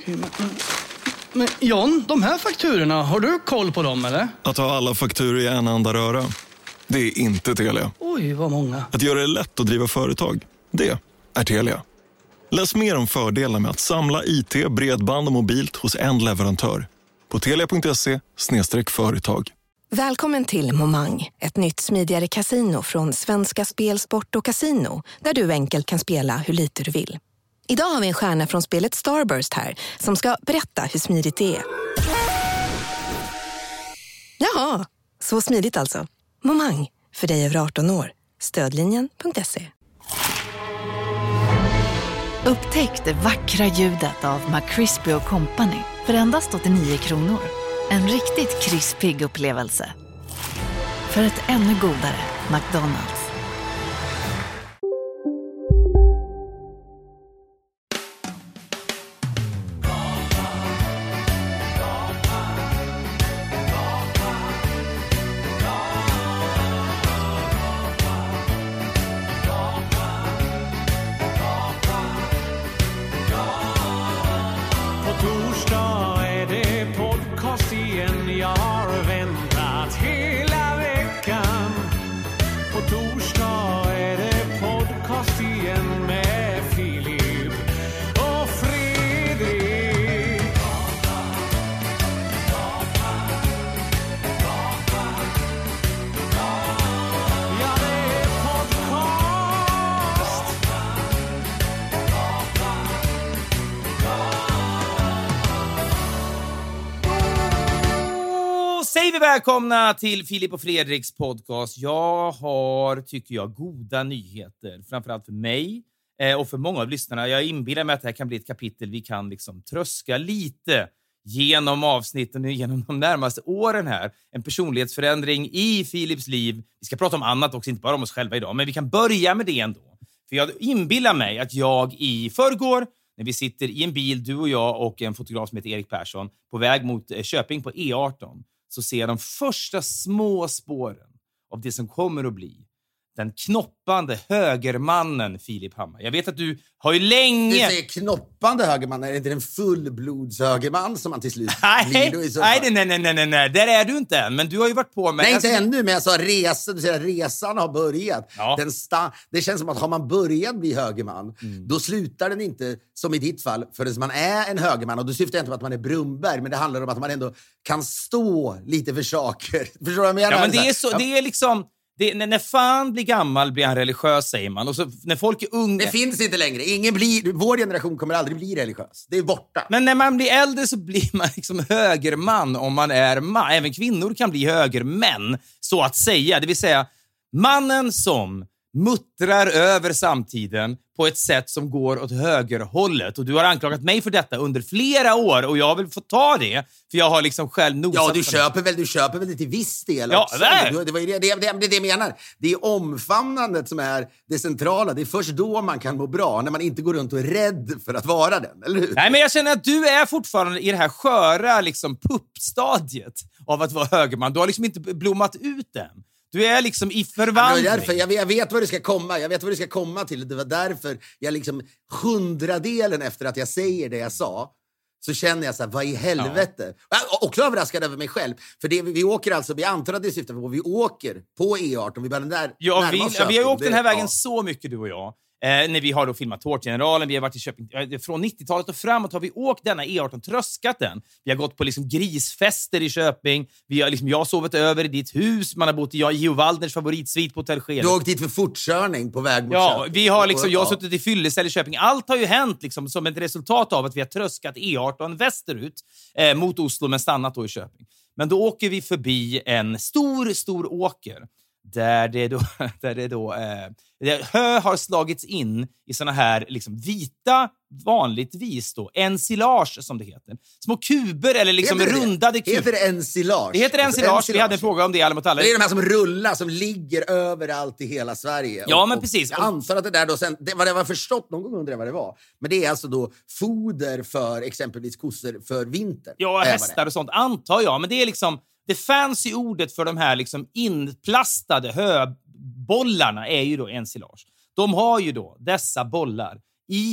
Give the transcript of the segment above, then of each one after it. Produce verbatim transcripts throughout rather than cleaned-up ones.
Men, men John, de här fakturorna, har du koll på dem eller? Att ha alla fakturor i en enda röra, det är inte Telia. Oj, vad många. Att göra det lätt att driva företag, det är Telia. Läs mer om fördelarna med att samla I T, bredband och mobilt hos en leverantör. På telia punkt se slash företag. Välkommen till Momang, ett nytt smidigare kasino från Svenska Spel, Sport och Casino, där du enkelt kan spela hur lite du vill. Idag har vi en stjärna från spelet Starburst här, som ska berätta hur smidigt det är. Jaha, så smidigt alltså. Momang, för dig över arton år. Stödlinjen punkt se. Upptäck det vackra ljudet av McCrispy och Company för endast åttionio kronor. En riktigt krispig upplevelse. För ett ännu godare McDonald's. Säger vi välkomna till Filip och Fredriks podcast. Jag har, tycker jag, goda nyheter. Framförallt för mig eh, och för många av lyssnarna. Jag inbillar mig att det här kan bli ett kapitel vi kan liksom tröska lite genom avsnitten och genom de närmaste åren här. En personlighetsförändring i Filips liv. Vi ska prata om annat också, inte bara om oss själva idag. Men vi kan börja med det ändå. För jag inbillar mig att jag i förrgår, när vi sitter i en bil, du och jag och en fotograf som heter Erik Persson, på väg mot eh, Köping på E arton, så ser jag de första små spåren av det som kommer att bli den knoppande högermannen Filip Hammar. Jag vet att du har ju länge... Du säger knoppande högerman, är det inte en fullblodshögerman som man till slut nej, blir? Nej, nej, nej, nej, nej, nej, där är du inte än. Men du har ju varit på med... Nej, alltså... inte ännu, men jag sa resa. Du säger att resan har börjat. Ja. Den sta... Det känns som att har man börjat bli högerman, mm. då slutar den inte, som i ditt fall, förrän man är en högerman. Och då syftar jag inte på att man är Brumberg, men det handlar om att man ändå kan stå lite för saker. Förstår du vad jag menar? Ja, men det är, så, ja. det är liksom... Det, när, när fan blir gammal blir han religiös, säger man. Och så, när folk är unga... Det finns inte längre. Ingen blir, vår generation kommer aldrig bli religiös. Det är borta. Men när man blir äldre så blir man liksom högerman om man är man. Även kvinnor kan bli högermän, så att säga. Det vill säga, mannen som muttrar över samtiden på ett sätt som går åt högerhållet. Och du har anklagat mig för detta under flera år, och jag vill få ta det, för jag har liksom själv nosat. Ja, du köper väl, du köper väl det till viss del ja, också. Det. Det var det, det, det, det jag menar. Det är omfamnandet som är det centrala. Det är först då man kan må bra, när man inte går runt och är rädd för att vara den, eller hur? Nej, men jag känner att du är fortfarande i det här sköra liksom puppstadiet av att vara högerman. Du har liksom inte blommat ut än. Du är liksom i förvandling. Ja, därför, jag, vet, jag vet vad det ska komma. Jag vet vad det ska komma till. Det var därför jag liksom hundradelen efter att jag säger det jag sa, så känner jag så här, vad i helvete? Ja. Och också överraskad över mig själv. För det, vi åker alltså, vi antar att det syftar på, vi åker på E arton. Vi bara den där ja, vi, ja, vi har åkt det, den här vägen ja. så mycket, du och jag. Eh, när vi har då filmat Tårtgeneralen, vi har varit i Köping eh, från nittiotalet och framåt har vi åkt denna E arton, tröskat den. Vi har gått på liksom grisfester i Köping. Vi har liksom, jag har sovit över i ditt hus. Man har bott i Geo Waldners favoritsvit på Hotell Skellet. Du har åkt dit för fortkörning på väg mot Ja, Köping. vi har liksom, jag har ja. suttit i fyllecell i Köping. Allt har ju hänt liksom som ett resultat av att vi har tröskat E arton västerut eh, mot Oslo, men stannat då i Köping. Men då åker vi förbi en stor, stor åker. Där det då, där det då eh, hö har slagits in i såna här liksom vita, vanligtvis då, ensilage som det heter. Små kuber eller liksom heter rundade kuber. Heter det ensilage? Det heter ensilage. Alltså, vi hade en fråga om det, alla mot alla. Det är de här som rullar, som ligger överallt i hela Sverige. Ja, och, men precis. Jag antar att det där då sen, det, vad jag har förstått någon gång undrar jag vad det var. Men det är alltså då foder för exempelvis kossor för vinter. Ja, hästar och sånt antar jag. Men det är liksom, det fancy ordet för de här liksom inplastade höbollarna är ju då ensilage. De har ju då dessa bollar i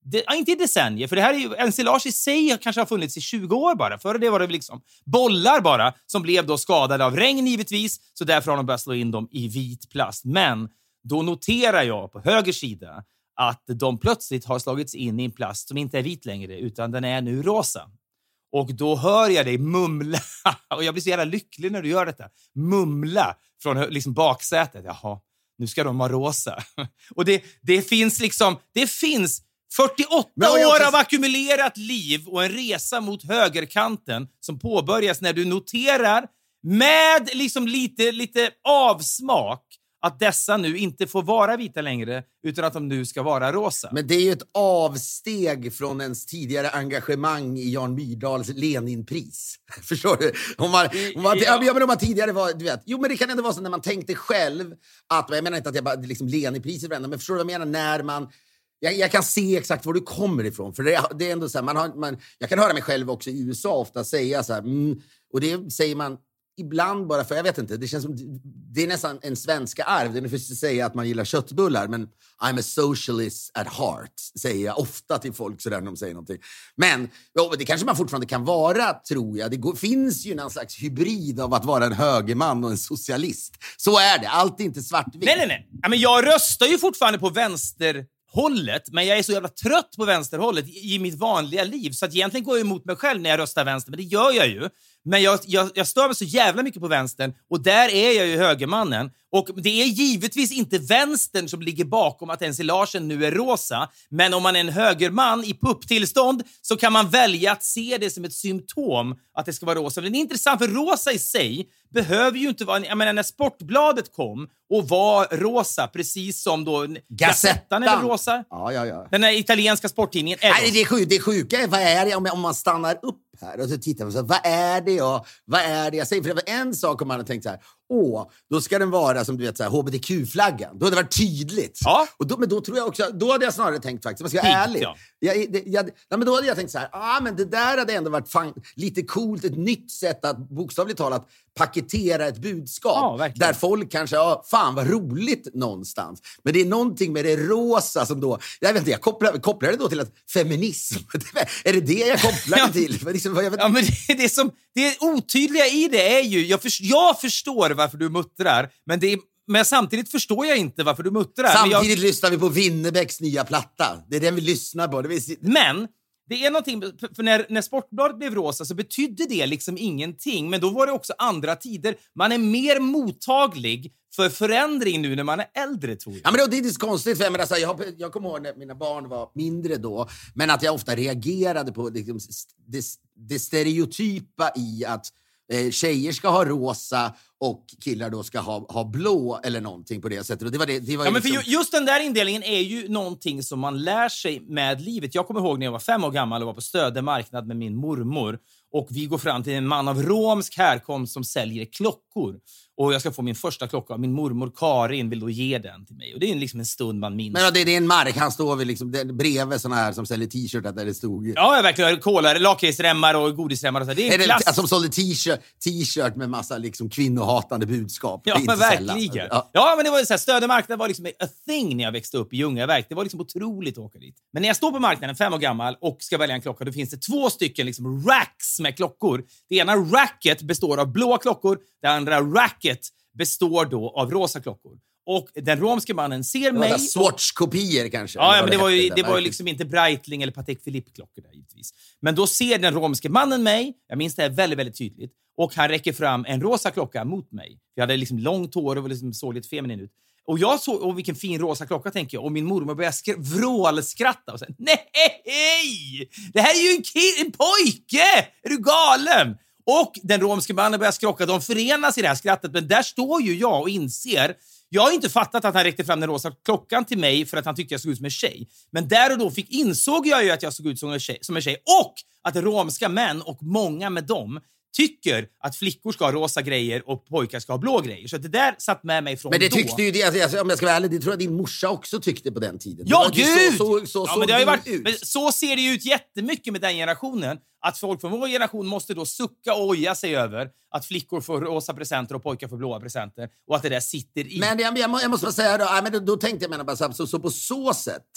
de, ja, inte i decennier, för det här är ju, ensilage i sig kanske har funnits i tjugo år bara. Före det var det liksom bollar bara som blev då skadade av regn givetvis, så därför har de börjat slå in dem i vit plast. Men då noterar jag på höger sida att de plötsligt har slagits in i en plast som inte är vit längre, utan den är nu rosa. Och då hör jag dig mumla, och jag blir så jävla lycklig när du gör detta, mumla från liksom baksätet. Jaha, nu ska de vara rosa. Och det, det finns liksom, det finns fyrtioåtta år också av ackumulerat liv och en resa mot högerkanten som påbörjas när du noterar med liksom lite, lite avsmak att dessa nu inte får vara vita längre, utan att de nu ska vara rosa. Men det är ju ett avsteg från ens tidigare engagemang i Jan Myrdals Leninpris. Förstår du? Om man, om man, ja. Ja, men om man tidigare var, du vet, jo men det kan ändå vara så när man tänkte själv att, jag menar inte att jag bara liksom Leninpriset varenda, men förstår du vad jag menar när man, jag, jag kan se exakt var du kommer ifrån, för det, det är ändå så här, man har, man, jag kan höra mig själv också i U S A ofta säga så här, mm, och det säger man ibland bara för, jag vet inte, det känns som, det är nästan en svenska arv. Det är för att säga att man gillar köttbullar, men I'm a socialist at heart, säger jag ofta till folk sådär när de säger någonting. Men ja, det kanske man fortfarande kan vara, tror jag. Det går, finns ju någon slags hybrid av att vara en högerman och en socialist. Så är det, allt är inte svartvitt. Nej, nej, nej. Ja, men jag röstar ju fortfarande på vänsterhållet, men jag är så jävla trött på vänsterhållet i, i mitt vanliga liv. Så att egentligen går jag emot mig själv när jag röstar vänster, men det gör jag ju. Men jag, jag, jag stör mig så jävla mycket på vänstern, och där är jag ju högermannen. Och det är givetvis inte vänstern som ligger bakom att ensilagen nu är rosa. Men om man är en högerman i pupptillstånd så kan man välja att se det som ett symptom att det ska vara rosa. Men det är intressant, för rosa i sig behöver ju inte vara... Jag menar, när Sportbladet kom och var rosa, precis som då... Gazettan är väl rosa? Ja, ja, ja. Den här italienska sporttidningen är Nej, det är sjukt. Det är sjuka. Vad är det om, om man stannar upp här och så tittar man så här, vad är det jag, vad är det jag säger? För det var en sak om man hade tänkt så här, åh, då ska den vara som du vet så här, H B T Q-flaggan. Då hade det varit tydligt. Ja. Och då, men då tror jag också, då hade jag snarare tänkt faktiskt, man ska vara ärlig. Ja. Jag, det, jag, nej, men då hade jag tänkt så här, ah, men det där hade ändå varit fan, lite coolt, ett nytt sätt att bokstavligt talat paketera ett budskap. Ja, där folk kanske, ja, fan vad roligt någonstans. Men det är någonting med det rosa som då, jag vet inte, jag kopplar, kopplar det då till att feminism, är det det jag kopplar det till? För liksom, jag vet... Ja, men det, det, som, det otydliga i det är ju, jag, för, jag förstår varför du muttrar, men det är, men samtidigt förstår jag inte varför du muttrar. Samtidigt men jag... lyssnar vi på Winnerbäcks nya platta. Det är den vi lyssnar på. Det vill... Men det är någonting, för när, när Sportbladet blev rosa så betydde det liksom ingenting. Men då var det också andra tider. Man är mer mottaglig för förändring nu när man är äldre, tror jag. Ja, men det är inte så konstigt. För jag, menar, så här, jag, jag kommer ihåg när mina barn var mindre då. Men att jag ofta reagerade på liksom, det, det stereotypa i att eh, tjejer ska ha rosa och killar då ska ha, ha blå eller någonting på det sättet. Och det var det, det var ja, men liksom... för just den där indelningen är ju någonting som man lär sig med livet. Jag kommer ihåg när jag var fem år gammal och var på Stödemarknad med min mormor. Och vi går fram till en man av romsk härkomst som säljer klockor. Och jag ska få min första klocka. Min mormor Karin vill då ge den till mig. Och det är liksom en stund man minns. Men ja, det, det är en mark. Han står vid liksom, bredvid såna här som säljer t-shirt där det stod... Ja, verkligen. Kolar, lakritsremmar och godisremmar. Och så. Det är en klass... Alltså, som sålde t-shirt, t-shirt med massa liksom kvinnohatande budskap. Ja, men verkligen. Ja. Ja. ja, men det var så här, Stödemarknad var liksom a thing när jag växte upp i Ljungaverk. Det var liksom otroligt att åka dit. Men när jag står på marknaden, fem år gammal, och ska välja en klocka, då finns det två stycken liksom racks med klockor. Det ena racket består av blåa klockor. Det andra racket består då av rosa klockor. Och den romske mannen ser mig... Och... Swatch-kopior kanske. Ja, ja men det, det var ju, det var ju liksom inte Breitling eller Patek Philippe-klockor där, givetvis. Men då ser den romske mannen mig. Jag minns det här väldigt, väldigt tydligt. Och han räcker fram en rosa klocka mot mig. Jag hade liksom långt hår och liksom såg lite feminin ut. Och jag såg, och vilken fin rosa klocka, tänker jag. Och min mormor började skr- vrålskratta och säga, nej! Det här är ju en, kid, en pojke! Är du galen? Och den romske mannen börjar skrocka. De förenas i det här skrattet. Men där står ju jag och inser... Jag har inte fattat att han räckte fram den rosa klockan till mig för att han tyckte jag såg ut som en tjej. Men där och då fick, insåg jag ju att jag såg ut som en tjej. Som en tjej. Och att romska män och många med dem tycker att flickor ska ha rosa grejer och pojkar ska ha blå grejer. Så det där satt med mig från då. Men det tyckte då. ju, det, alltså, om jag ska vara ärlig, det tror jag din morsa också tyckte på den tiden. Ja, gud! Så, så, så, ja, så, men det har ju varit, ut. men så ser det ju ut jättemycket med den generationen. Att folk från vår generation måste då sucka och oja sig över att flickor får rosa presenter och pojkar får blåa presenter. Och att det där sitter i... Men jag, jag, jag måste bara säga då, ja, men då, då tänkte jag mena bara så, så, så på så sätt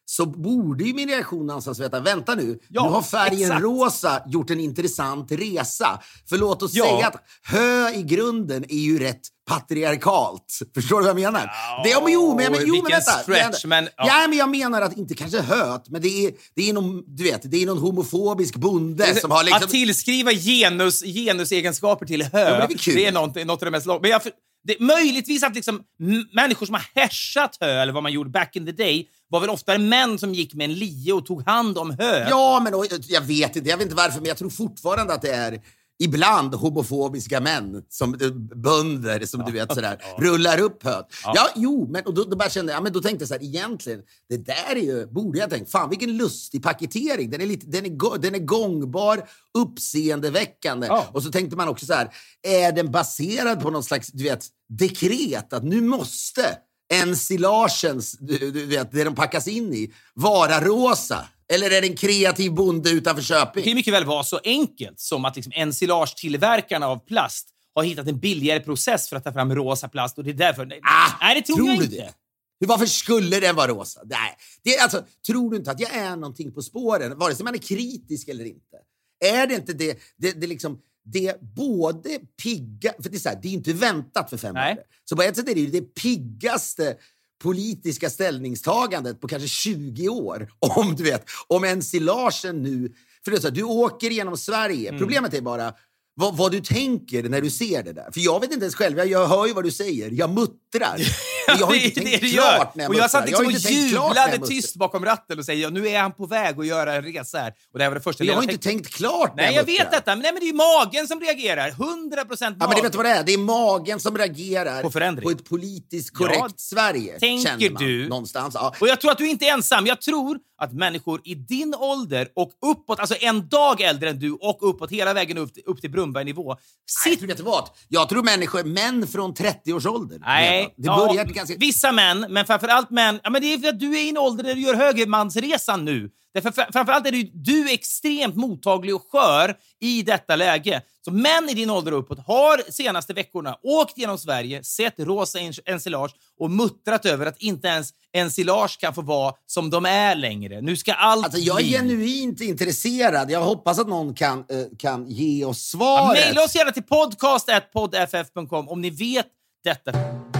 så borde ju min reaktion någonstans veta, vänta nu, Ja, nu har färgen exakt. rosa gjort en intressant resa. För låt oss Ja. säga att hö i grunden är ju rätt patriarkalt. Förstår du vad jag menar? Ja, det, men, jo, men, jo, men vilken vänta. stretch, men, ja. ja. men jag menar att inte kanske höt, men det är, det är någon, du vet, det är någon homofobisk bonde som har liksom... Att tillskriva genus, genusegenskaper till hö, Ja, men det är väl kul. det är något, något av det mest långa. Men jag, det, möjligtvis att liksom, m- människor som har härsat hö, eller vad man gjorde back in the day, var väl oftare män som gick med en lie och tog hand om hö. Ja, men och, jag vet inte, jag vet inte varför, men jag tror fortfarande att det är ibland homofobiska män, som eh, bönder, som du vet sådär, rullar upp höt. Ja. ja, jo, men och då, då bara kände jag, ja, men då tänkte jag så här, egentligen, det där är ju, borde jag tänka, fan vilken lustig paketering, den är, lite, den är, go- den är gångbar, uppseendeväckande. Ja. Och så tänkte man också så här, är den baserad på någon slags, du vet, dekret, att nu måste ensilagens, du, du vet, det de packas in i, vara rosa? Eller är det en kreativ bonde utanför Köping? Det kan mycket väl vara så enkelt som att liksom ensilagetillverkarna av plast har hittat en billigare process för att ta fram rosa plast, och det är därför... Ah, nej, det tror, tror jag du inte. det? Varför skulle den vara rosa? Nej. Det är, alltså, tror du inte att jag är någonting på spåren? Vare sig man är kritisk eller inte. Är det inte det, det, det liksom... Det både pigga... För det är så här, det är inte väntat för fem Nej. år. Så på ett sätt är det ju det piggaste politiska ställningstagandet på kanske tjugo år. Om du vet, om ensilagen nu... För det är så här, du åker genom Sverige. Mm. Problemet är bara vad, vad du tänker när du ser det där. För jag vet inte ens själv, jag, jag hör ju vad du säger. Jag muttrar. Men jag har det inte är tänkt det du klart gör. när jag Och jag satt muttrar. liksom har och inte tänkt klart när jag jublade muttrar. tyst bakom ratten och säger, ja, nu är han på väg att göra en resa här. Och det här var det första Jag har jag inte tänkt klart när Nej, jag muttrar. vet detta. Men, nej, men det är ju magen som reagerar. hundra procent Ja, magen. men det vet du vad det är? Det är magen som reagerar På förändring. på ett politiskt korrekt Ja, Sverige. tänker känner man du? någonstans. Ja. Och jag tror att du inte är ensam. Jag tror att människor i din ålder och uppåt, alltså en dag äldre än du och uppåt, hela vägen upp till, upp till Brunnberg-nivå. Nej, Sitt... jag tror, vet du vad? Jag tror människor, män från trettio års ålder. Nej, Det ja, börjar ganska... vissa män, men framförallt män. Ja, men det är för att du är i en ålder där du gör högermansresan nu. Därför, framförallt är du, du är extremt mottaglig och skör i detta läge. Så män i din ålder uppåt har senaste veckorna åkt genom Sverige, sett rosa ensilage och muttrat över att inte ens ensilage kan få vara som de är längre. Nu ska allt Alltså, jag är bli... genuint intresserad. Jag hoppas att någon kan, eh, kan ge oss Ja, svaret. mejla oss gärna till podcast at podd f f punkt com om ni vet detta.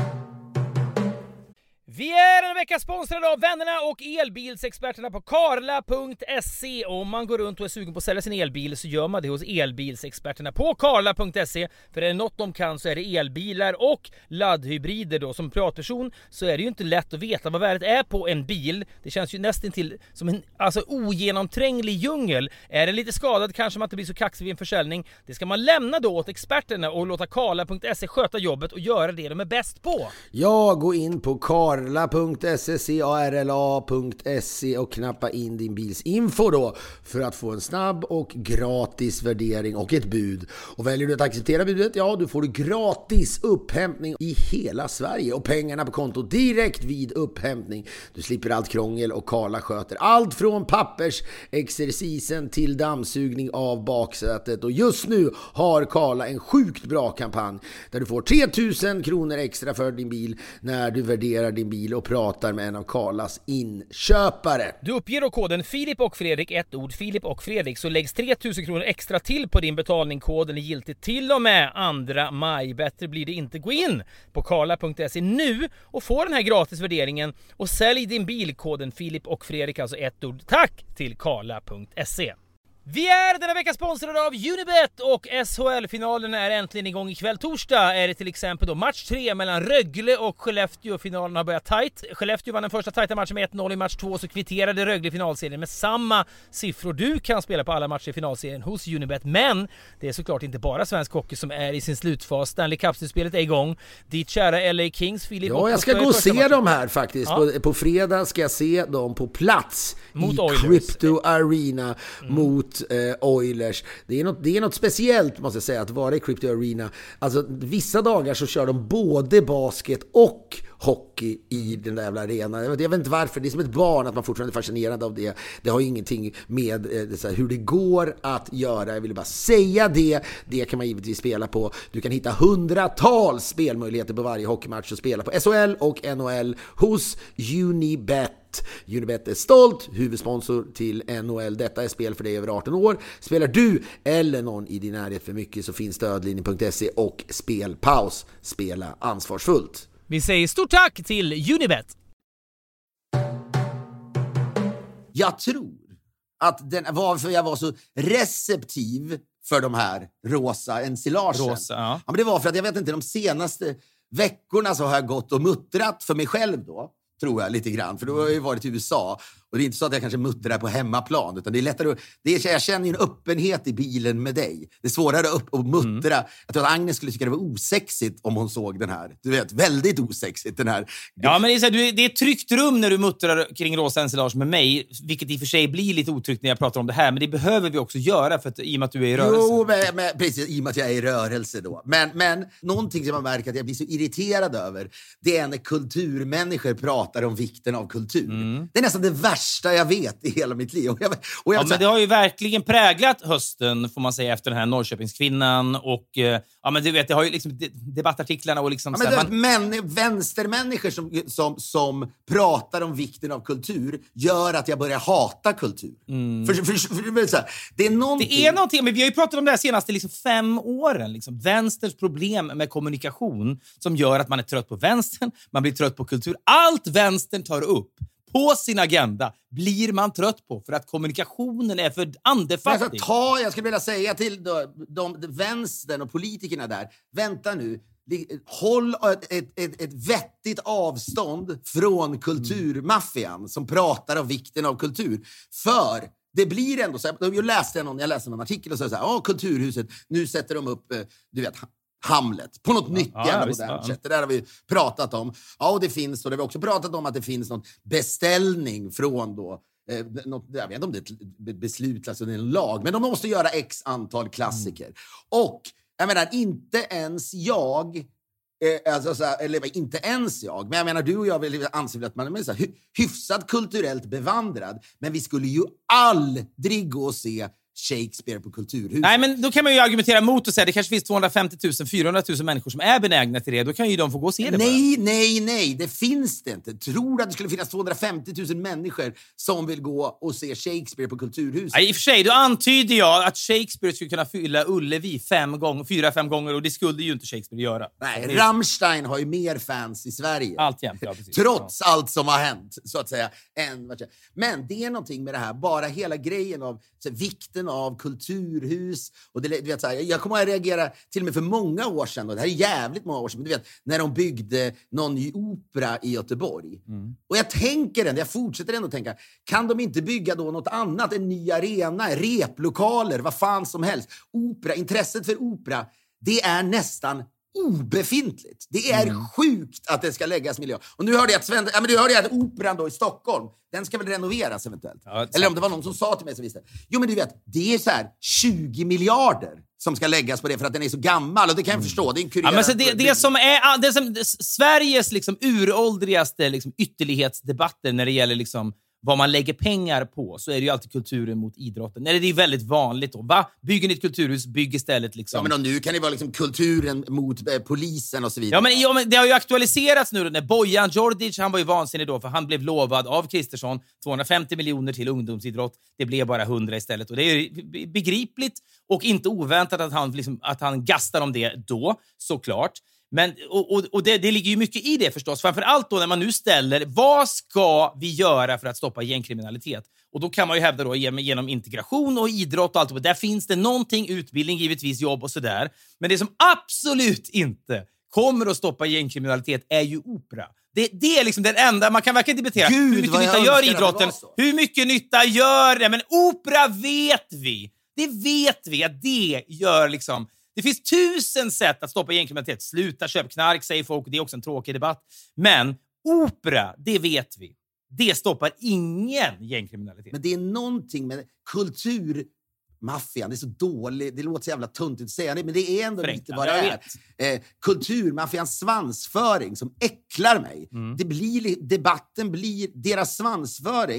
Vi är en vecka sponsrade av vännerna och elbilsexperterna på Karla punkt se. Om man går runt och är sugen på att sälja sin elbil så gör man det hos elbilsexperterna på Karla punkt se. För är det något de kan så är det elbilar och laddhybrider då. Som privatperson så är det ju inte lätt att veta vad värdet är på en bil. Det känns ju nästan till som en alltså, ogenomtränglig djungel. Är det lite skadad kanske man inte blir så kaxig vid en försäljning. Det ska man lämna då åt experterna och låta Karla punkt se sköta jobbet och göra det de är bäst på. Ja, gå in på Karla punkt se, C A R L A punkt se och knappa in din bils info då för att få en snabb och gratis värdering och ett bud. Och väljer du att acceptera budet, ja, då får du gratis upphämtning i hela Sverige och pengarna på konto direkt vid upphämtning. Du slipper allt krångel och Karla sköter allt från pappersexercisen till dammsugning av baksätet. Och just nu har Karla en sjukt bra kampanj där du får tre tusen kronor extra för din bil när du värderar din bil och pratar med en av Karlas inköpare. Du uppger då koden Filip och Fredrik, ett ord Filip och Fredrik, så läggs tre tusen kronor extra till på din betalning. Koden är giltig till och med andra maj. Bättre blir det inte. Gå in på Karla punkt se nu och få den här gratis värderingen och sälj din bil. Koden Filip och Fredrik, alltså ett ord. Tack till Karla punkt se. Vi är denna vecka sponsrade av Unibet och S H L-finalen är äntligen igång ikväll. Torsdag är det till exempel då match tre mellan Rögle och Skellefteå. Finalen har börjat tajt. Skellefteå vann den första tajta matchen med ett noll. I match två så kvitterade Rögle finalserien med samma siffror. Du kan spela på alla matcher i finalserien hos Unibet, men det är såklart inte bara svensk hockey som är i sin slutfas. Stanley Cup-spelet är igång. Ditt kära L A Kings, Filip. Ja, jag ska gå och se matchen. dem här faktiskt. Ja. På, på fredag ska jag se dem på plats mot i Oilers. Crypto Arena mm. mot eh, Oilers. Det är, något, det är något speciellt måste jag säga att vara i Crypto Arena. Alltså vissa dagar så kör de både basket och hockey i den där jävla arenan. Jag vet, jag vet inte varför, det är som ett barn att man fortfarande är fascinerad av det. Det har ju ingenting med eh, det, så här, hur det går att göra. Jag vill bara säga det. Det kan man givetvis spela på. Du kan hitta hundratals spelmöjligheter på varje hockeymatch och spela på S H L och N H L hos Unibet. Unibet. Unibet är stolt huvudsponsor till N H L. Detta är spel för dig över arton år. Spelar du eller någon i din närhet för mycket så finns stödlinjen punkt se och Spelpaus. Spela ansvarsfullt. Vi säger stort tack till Unibet. Jag tror att den, varför jag var så receptiv för de här rosa ensilagen. Rosa, ja. Ja, men det var för att jag vet inte, de senaste veckorna så har jag gått och muttrat för mig själv då. Tror jag lite grann, för då har jag ju varit i U S A. Och det är inte så att jag kanske muttrar på hemmaplan, utan det är lättare att, det är, jag känner ju en öppenhet i bilen med dig. Det är svårare att, att muttra. Mm. Jag tror att Agnes skulle tycka det var osexigt om hon såg den här. Du vet, väldigt osexigt den här. Ja, men det är, så här, du, det är ett tryggt rum när du muttrar kring rosa ensilage med mig, vilket i och för sig blir lite otryggt när jag pratar om det här, men det behöver vi också göra för att, i och med att du är i rörelse. Jo, men, men, precis, i och med att jag är i rörelse då. Men, men någonting som man märker att jag blir så irriterad över, det är när kulturmänniskor pratar om vikten av kultur. Mm. Det är nästan det värsta jag vet i hela mitt liv. Och jag, och jag ja, men det har ju verkligen präglat hösten, får man säga, efter den här Norrköpingskvinnan. Och ja, men du vet, det har ju liksom debattartiklarna och liksom... Ja, men så här, du vet, man... män, vänstermänniskor som, som, som pratar om vikten av kultur gör att jag börjar hata kultur. Mm. För, för, för, för, så här, det är någonting... Det är någonting, men vi har ju pratat om det här senaste liksom, fem åren. Liksom, vänsters problem med kommunikation som gör att man är trött på vänstern, man blir trött på kultur. Allt vänstern tar upp på sin agenda blir man trött på för att kommunikationen är för andefattig. Jag, ta, jag skulle vilja säga till de, de, de vänstern och politikerna där, vänta nu, håll ett, ett, ett, ett vettigt avstånd från kulturmaffian som pratar om vikten av kultur. För det blir ändå så här, jag läste någon, jag läste någon artikel och så här, ja, Kulturhuset, nu sätter de upp, du vet, Hamlet på något ja, nytt jävla ja, modernt ja. sätt. Det där har vi pratat om. Ja, och det finns, och det har vi också pratat om att det finns någon beställning från då, eh, något, jag vet inte om det är ett beslut, alltså det är en lag, men de måste göra x antal klassiker. Mm. Och jag menar, inte ens jag, eh, alltså så här, eller inte ens jag, men jag menar, du och jag vill anse att man är så här, hyfsat kulturellt bevandrad, men vi skulle ju aldrig gå och se Shakespeare på Kulturhuset. Nej, men då kan man ju argumentera mot och säga att det kanske finns tvåhundrafemtio tusen, fyrahundra tusen människor som är benägna till det. Då kan ju de få gå och se det. Nej, bara. nej, nej. Det finns det inte. Tror du att det skulle finnas tvåhundrafemtio tusen människor som vill gå och se Shakespeare på Kulturhuset? Nej, i och för sig, då antyder jag att Shakespeare skulle kunna fylla Ullevi fem gånger, fyra, fem gånger, och det skulle ju inte Shakespeare göra. Nej, är... Rammstein har ju mer fans i Sverige. Alltjämt, ja, precis. Trots ja. allt som har hänt, så att säga. Än, men det är någonting med det här, bara hela grejen av så här, vikten av kultur hus och det, du vet, så här, jag kommer att reagera till och med för många år sedan, och det här är jävligt många år sedan, men du vet, när de byggde någon ny opera i Göteborg. Mm. Och jag tänker ändå, jag fortsätter ändå tänka, kan de inte bygga då något annat, en ny arena, replokaler, vad fan som helst. Opera, intresset för opera, det är nästan obefintligt. Det är mm. sjukt att det ska läggas miljö. Och nu hörde jag att, Sven, ja, men du hörde att operan då i Stockholm, den ska väl renoveras eventuellt. Ja, eller om det var någon som sa till mig så visste. Jo, men du vet, det är så här tjugo miljarder som ska läggas på det för att den är så gammal, och det kan jag mm. förstå. Det är en ja, men så det, det som är det som, det, Sveriges liksom uråldrigaste liksom ytterlighetsdebatter när det gäller liksom vad man lägger pengar på, så är det ju alltid kulturen mot idrotten. Eller det är väldigt vanligt då. Va? Bygger ni ett kulturhus, bygg istället liksom... Ja, men nu kan det vara liksom kulturen mot eh, polisen och så vidare. Ja, men, ja, men det har ju aktualiserats nu då, när Bojan Djordjic, han var ju vansinnig då, för han blev lovad av Kristersson tvåhundrafemtio miljoner till ungdomsidrott. Det blev bara hundra istället. Och det är ju begripligt och inte oväntat att han, liksom, att han gastar om det då, såklart. Men, och och, och det, det ligger ju mycket i det förstås. Framförallt då när man nu ställer, vad ska vi göra för att stoppa gängkriminalitet? Och då kan man ju hävda då genom integration och idrott och allt. Och där finns det någonting, utbildning, givetvis jobb och sådär. Men det som absolut inte kommer att stoppa gängkriminalitet är ju opera. Det, det är liksom den enda, man kan verkligen debattera. Gud, hur mycket nytta gör idrotten? Hur mycket nytta gör det? Men opera vet vi. Det vet vi att det gör liksom... Det finns tusen sätt att stoppa gängkriminalitet. Sluta köp knark, säger folk. Det är också en tråkig debatt. Men opera, det vet vi. Det stoppar ingen gängkriminalitet. Men det är någonting med kulturmaffian. Det är så dåligt. Det låter så jävla tuntigt att säga det. Men det är ändå Förenkla, lite vad det är. Eh, kulturmaffians svansföring som äcklar mig. Mm. Det blir, debatten blir... Deras svansföring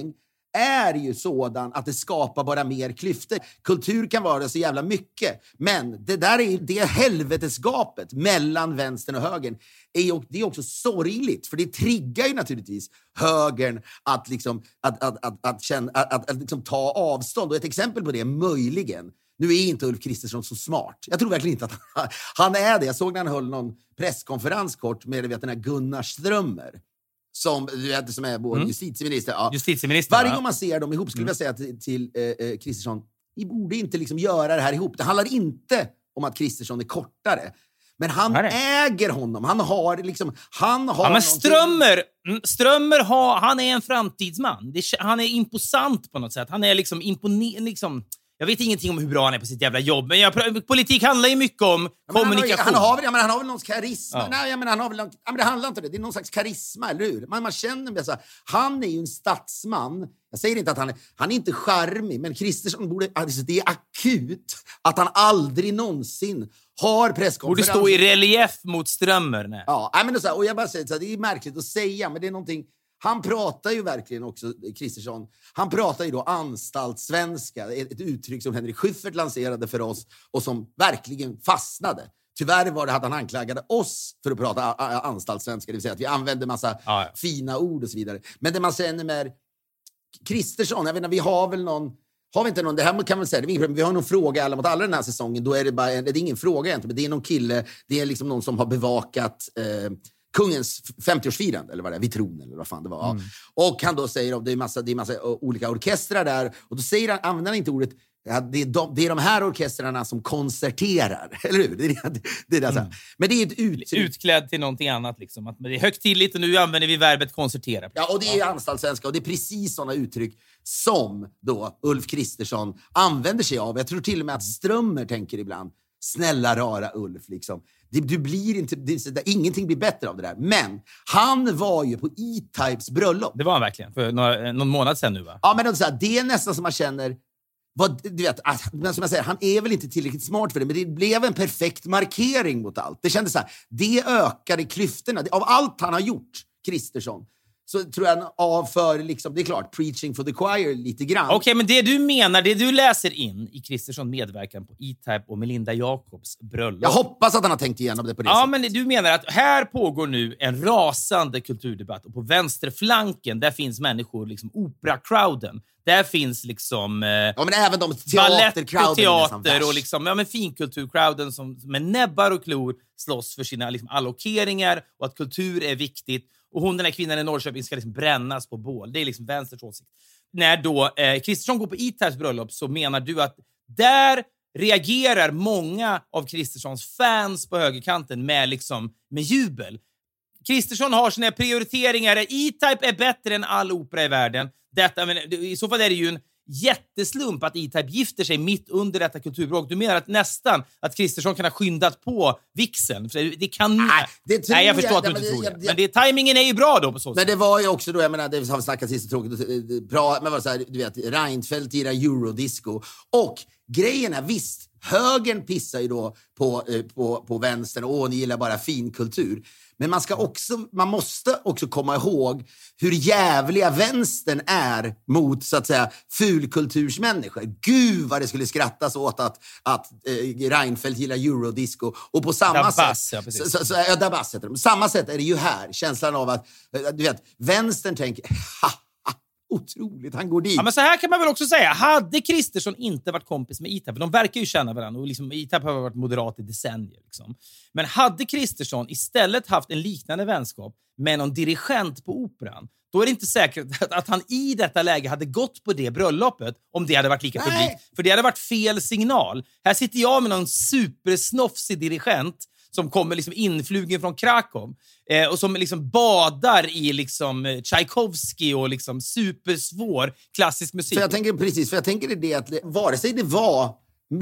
är ju sådan att det skapar bara mer klyftor. Kultur kan vara så jävla mycket, men det där är det helvetesgapet mellan vänstern och högern är ju, det är också sorgligt, för det triggar ju naturligtvis högern att liksom att att att att, känna, att, att, att liksom ta avstånd. Och ett exempel på det möjligen. Nu är inte Ulf Kristersson så smart. Jag tror verkligen inte att han, han är det. Jag såg när han höll någon presskonferens kort med vet, den här Gunnar Strömmer. Som, du vet, som är vår mm. justitieminister. Ja. justitieminister. Varje va? gång man ser dem ihop skulle mm. jag säga till, till eh, Kristersson, ni borde inte liksom göra det här ihop. Det handlar inte om att Kristersson är kortare. Men han äger honom. Han har liksom... Han har ja, men Strömmer, Strömmer har, han är en framtidsman. Det, han är imposant på något sätt. Han är liksom imponerande... Liksom, jag vet ingenting om hur bra han är på sitt jävla jobb. Men jag, politik handlar ju mycket om ja, kommunikation. Han har, han, har, ja, men han har väl någon karisma. Ja. Nej, men han har väl någon, ja, men det handlar inte om det. Det är någon slags karisma, eller hur? Man, man känner med så här, han är ju en statsman. Jag säger inte att han är... Han är inte charmig, men Kristersson borde... Alltså, det är akut att han aldrig någonsin har presskonferens. Borde stå i relief mot Strömmer. Nej. Ja, men så här, och jag bara säger så här, det är märkligt att säga, men det är någonting... Han pratar ju verkligen också, Kristersson, han pratar ju då anstaltssvenska, ett, ett uttryck som Henrik Schyffert lanserade för oss och som verkligen fastnade. Tyvärr var det att han anklagade oss för att prata anstaltssvenska, det vill säga att vi använde massa ja, ja. fina ord och så vidare. Men det man säger med Kristersson, jag vet inte, vi har väl någon... Har vi inte någon, det här kan man säga, vi har någon fråga alla mot alla den här säsongen, då är det bara, det är ingen fråga egentligen, men det är någon kille, det är liksom någon som har bevakat... Eh, kungens femtioårsfirande eller vad det är, vid tronen eller vad fan det var. Mm. Och han då säger att det är massa det är massa olika orkestrar där och då säger han, använder han inte ordet ja, det, är de, det är de här orkestrarna som konserterar, eller hur? Det är, det, det är det, mm. Men det är ett uttryck. Utklädd till någonting annat liksom. Att det är högtidligt och nu använder vi verbet konsertera. Ja, och det är ja. anstaltssvenska och det är precis sådana uttryck som då Ulf Kristersson använder sig av. Jag tror till och med att Strömmer tänker ibland, snälla rara Ulf liksom. Det, du blir inte, det, ingenting blir bättre av det där. Men han var ju på E-Types bröllop. Det var han verkligen, för några, någon månad sedan nu va? Ja, men så här, det är nästan som man känner... Vad, du vet, men som jag säger, han är väl inte tillräckligt smart för det, men det blev en perfekt markering mot allt. Det kändes så här, det ökade klyftorna. Av allt han har gjort, Kristersson, så tror jag han avför, liksom, det är klart, preaching for the choir lite grann. Okej, okay, men det du menar, det du läser in i Kristersson medverkan på E-Type och Melinda Jacobs bröllop. Jag hoppas att han har tänkt igenom det på det Ja, sättet. men du menar att här pågår nu en rasande kulturdebatt och på vänsterflanken, där finns människor, liksom opera-crowden. Där finns liksom... Eh, ja, men även de teater-crowden. Och teater och liksom, ja, men finkultur-crowden som med näbbar och klor slåss för sina liksom, allokeringar och att kultur är viktigt. Och hon, den här kvinnan i Norrköping, ska liksom brännas på bål. Det är liksom vänsters åsikt. När då eh, Kristersson går på E-Types bröllop så menar du att där reagerar många av Kristerssons fans på högerkanten med, liksom, med jubel. Kristersson har sina prioriteringar. E-Type är bättre än all opera i världen. Detta, men, i så fall är det ju en jätteslump att E-Type gifter sig mitt under detta kulturbråk. Du menar att nästan att Kristersson kan ha skyndat på vixen? För det kan... Nej, det tror Nej jag förstår jag, att du inte tror det. Men det, tajmingen är ju bra då på så sätt. Men det var ju också då, jag menar, det har vi snackat sist tråkigt. Bra, men var så här, du vet, Reinfeldt gillar eurodisco. Och grejen är, visst, högern pissar ju då på, på, på vänstern och ni gillar bara finkultur. Men man ska också, man måste också komma ihåg hur jävliga vänstern är mot, så att säga, fulkultursmänniskor. Gud vad det skulle skrattas åt att, att eh, Reinfeldt gillar eurodisco. Och på samma Dabas, sätt... Ja, så, så, så, ja, Dabas heter det. På samma sätt är det ju här. Känslan av att, du vet, vänstern tänker... Ha, otroligt, han går dit. Ja, men så här kan man väl också säga. Hade Kristersson inte varit kompis med E-Type, de verkar ju känna varandra och liksom, E-Type har varit moderat i decennier. Liksom. Men hade Kristersson istället haft en liknande vänskap med någon dirigent på operan, då är det inte säkert att, att han i detta läge hade gått på det bröllopet om det hade varit lika publikt. För det hade varit fel signal. Här sitter jag med någon supersnofsig dirigent som kommer liksom influgen från Krakow eh, och som liksom badar i liksom Tchaikovsky och liksom supersvår klassisk musik. För jag tänker precis, för jag tänker det att vare sig det var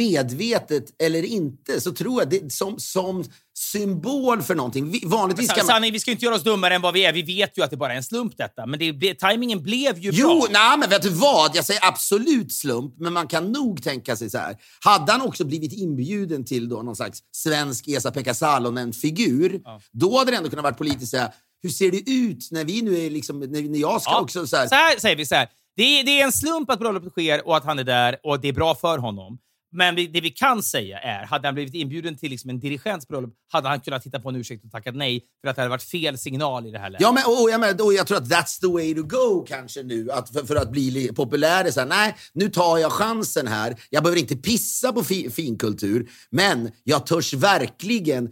medvetet eller inte, så tror jag det som som symbol för någonting. Vi, vanligtvis kan man... Sanning, vi ska inte göra oss dummare än vad vi är. Vi vet ju att det bara är en slump detta. Men det, tajmingen blev ju jo, bra. Jo, nej, men vet du vad? Jag säger absolut slump. Men man kan nog tänka sig så här. Hade han också blivit inbjuden till då någon slags svensk Esa-Pekka Salonen-figur, ja. Då hade det ändå kunnat vara politiskt så här. Hur ser det ut när vi nu är liksom, när jag ska ja. också så här... Så här säger vi så här. Det är, det är en slump att bröllopet sker och att han är där och det är bra för honom. Men vi, det vi kan säga är, hade han blivit inbjuden till liksom en dirigents bröllop, hade han kunnat titta på en ursäkt och tackat nej för att det hade varit fel signal i det här läget. Ja, men, och, jag, men, och jag tror att that's the way to go kanske nu, att för, för att bli populär. Så här, nej, nu tar jag chansen här. Jag behöver inte pissa på fi, finkultur, men jag törs verkligen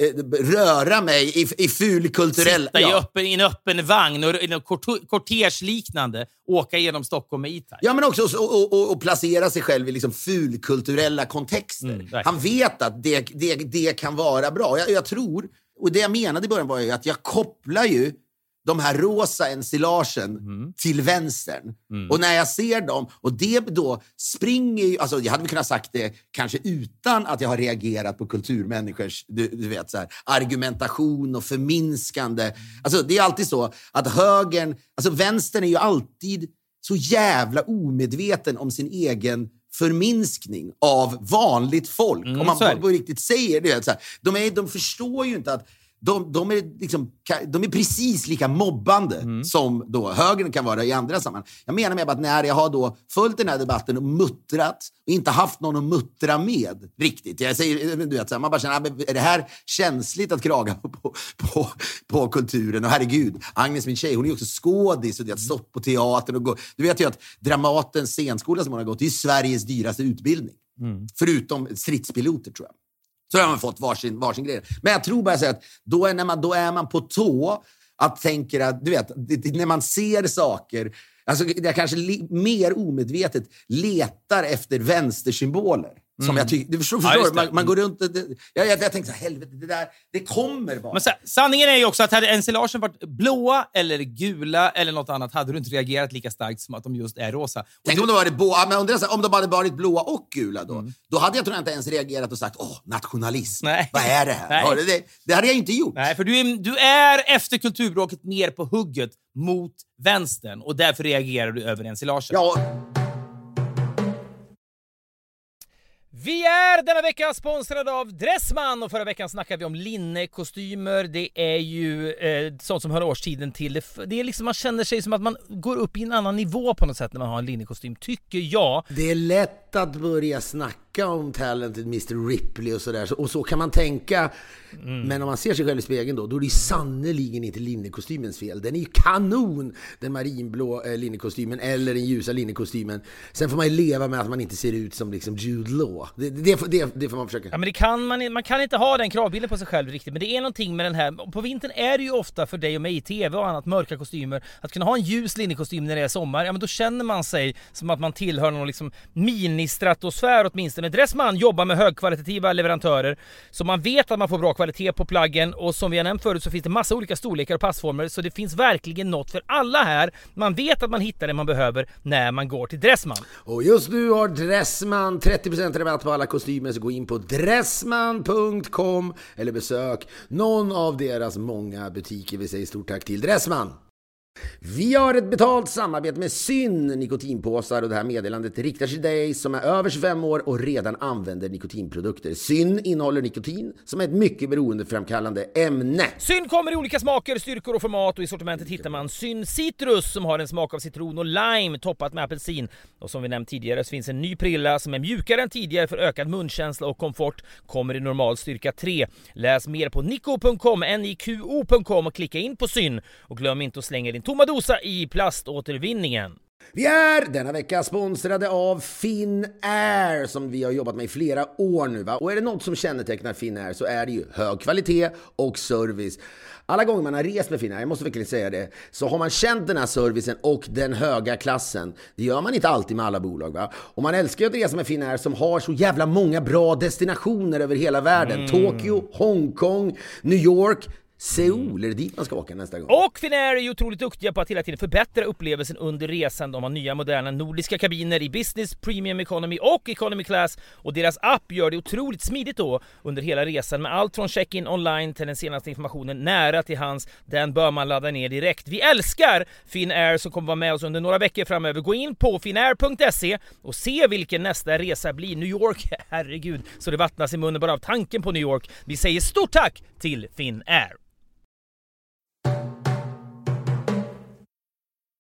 röra mig i, i fulkulturell... Sitta ja. i, öppen, i en öppen vagn och i en kortegeliknande åka genom Stockholm med E-Type. Ja, men också och, och, och placera sig själv i liksom fulkulturella kontexter. Mm, han vet att det, det, det kan vara bra. Jag, jag tror, och det jag menade i början var ju att jag kopplar ju de här rosa ensilagen mm. till vänstern. Mm. Och när jag ser dem, och det då springer ju, alltså jag hade väl kunnat sagt det kanske utan att jag har reagerat på kulturmänniskors, du, du vet så här, argumentation och förminskande. Alltså det är alltid så att högern, alltså vänstern är ju alltid så jävla omedveten om sin egen förminskning av vanligt folk. Mm, om man på, på riktigt säger det. Så här, de, är, de förstår ju inte att De, de, är liksom, de är precis lika mobbande mm. som då högern kan vara i andra sammanhang. Jag menar med att när jag har då följt den här debatten och muttrat och inte haft någon att muttra med riktigt. Jag säger, du vet, man bara känner, är det här känsligt att kraga på, på, på kulturen? Och herregud, Agnes, min tjej, hon är ju också skådis och det har stått på teatern och gå. Du vet ju att Dramatens scenskola som hon har gått, det är Sveriges dyraste utbildning. Mm. Förutom stridspiloter, tror jag. Så har man fått varsin, varsin grej. Men jag tror bara så att då är, när man, då är man på tå att tänka att, du vet, det, det, när man ser saker, alltså jag kanske li, mer omedvetet letar efter vänstersymboler. Som mm. jag tycker, du förstår, förstår ja, man, man går runt, det, jag, jag, jag tänkte så här, helvete, det där, det kommer bara. Men så, sanningen är ju också att hade ensilagen varit blåa eller gula eller något annat, hade du inte reagerat lika starkt som att de just är rosa. Och Tänk du... om, det var det bo, men om, det, om de hade varit blåa och gula då, mm. då hade jag tror jag inte ens reagerat och sagt, åh, nationalism, Nej. vad är det här? Ja, det, det hade jag inte gjort. Nej, för du är, du är efter kulturbråket mer på hugget mot vänstern och därför reagerar du över ensilagen. Ja. Vi är denna vecka sponsrade av Dressman och förra veckan snackade vi om linnekostymer. Det är ju eh, sånt som hör årstiden till. Det, det är liksom, man känner sig som att man går upp i en annan nivå på något sätt när man har en linnekostym, tycker jag. Det är lätt att börja snacka om talented mister Ripley och sådär. Och så kan man tänka. Mm. Men om man ser sig själv i spegeln då, då är det sannoliken inte linnekostymens fel. Den är ju kanon, den marinblå eh, linnekostymen eller den ljusa linnekostymen. Sen får man ju leva med att man inte ser ut som liksom Jude Law. Det, det, det, det får man försöka. Ja, men det kan man, man kan inte ha den kravbilden på sig själv riktigt. Men det är någonting med den här. På vintern är det ju ofta för dig och mig i tv och annat mörka kostymer. Att kunna ha en ljus linnekostym när det är sommar, ja men då känner man sig som att man tillhör någon liksom mini-stratosfär åtminstone. Dressman jobbar med högkvalitativa leverantörer. Så man vet att man får bra kvalitet på plaggen. Och som vi har nämnt förut så finns det massa olika storlekar och passformer. Så det finns verkligen något för alla här. Man vet att man hittar det man behöver när man går till Dressman. Och just nu har Dressman trettio procent rabatt på alla kostymer, så gå in på dressman punkt com eller besök någon av deras många butiker. Vi säger stort tack till Dressman. Vi har ett betalt samarbete med Syn nikotinpåsar och det här meddelandet riktar sig till dig som är över tjugofem år och redan använder nikotinprodukter. Syn innehåller nikotin som är ett mycket beroendeframkallande ämne. Syn kommer i olika smaker, styrkor och format och i sortimentet hittar man Syn Citrus som har en smak av citron och lime toppat med apelsin. Och som vi nämnt tidigare så finns en ny prilla som är mjukare än tidigare för ökad munkänsla och komfort. Kommer i normal styrka tre. Läs mer på niko punkt com, N I Q O punkt com och klicka in på Syn. Och glöm inte att slänga din tomma dosa i plaståtervinningen. Vi är denna vecka sponsrade av Finnair som vi har jobbat med i flera år nu, va? Och är det något som kännetecknar Finnair så är det ju hög kvalitet och service. Alla gånger man har rest med Finnair, jag måste verkligen säga det, så har man känt den här servicen och den höga klassen. Det gör man inte alltid med alla bolag, va? Och man älskar ju att resa med Finnair som har så jävla många bra destinationer över hela världen. Mm. Tokyo, Hongkong, New York, Seoul, är det dit man ska åka nästa gång? Och Finnair är ju otroligt duktiga på att hela tiden förbättra upplevelsen under resan. De har nya moderna nordiska kabiner i business, premium economy och economy class. Och deras app gör det otroligt smidigt då under hela resan med allt från check-in online till den senaste informationen nära till hands. Den bör man ladda ner direkt. Vi älskar Finnair som kommer vara med oss under några veckor framöver. Gå in på finnair punkt se och se vilken nästa resa blir. New York, herregud, så det vattnas i munnen bara av tanken på New York. Vi säger stort tack till Finnair.